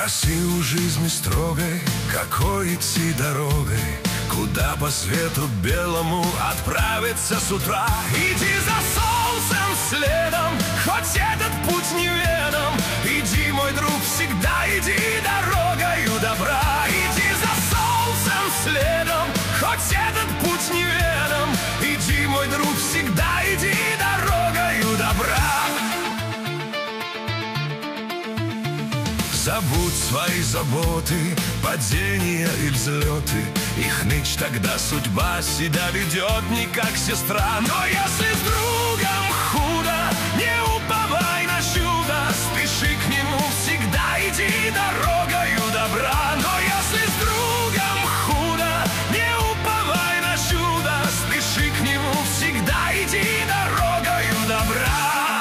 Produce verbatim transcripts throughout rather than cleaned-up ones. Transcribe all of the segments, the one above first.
Спроси у жизни строгой, какой идти дорогой, куда по свету белому отправиться с утра. Иди за солнцем следом, хоть этот путь неведом. Иди, мой друг, всегда иди дорогою добра. Иди за солнцем следом, хоть этот путь неведом. Иди, мой друг, всегда иди дорогою добра. Забудь свои заботы, падения и взлеты. Их ныть тогда судьба себя ведет не как сестра. Но если с другом худо, не уповай на чудо. Спеши к нему, всегда иди дорогою добра. Но если с другом худо, не уповай на чудо. Спеши к нему, всегда иди дорогою добра.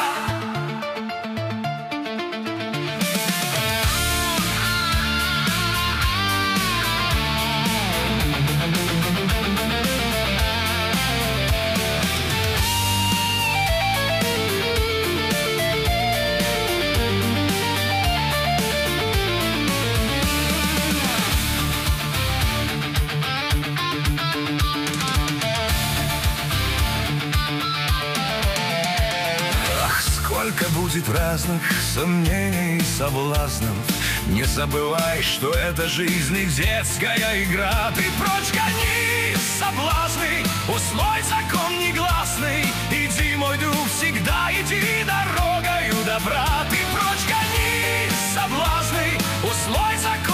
Сколько будет разных сомнений и соблазнов. Не забывай, что это жизнь и детская игра. Ты прочь гони соблазны, усвой закон негласный. Иди, мой друг, всегда иди дорогою добра. Ты прочь гони соблазны, усвой закон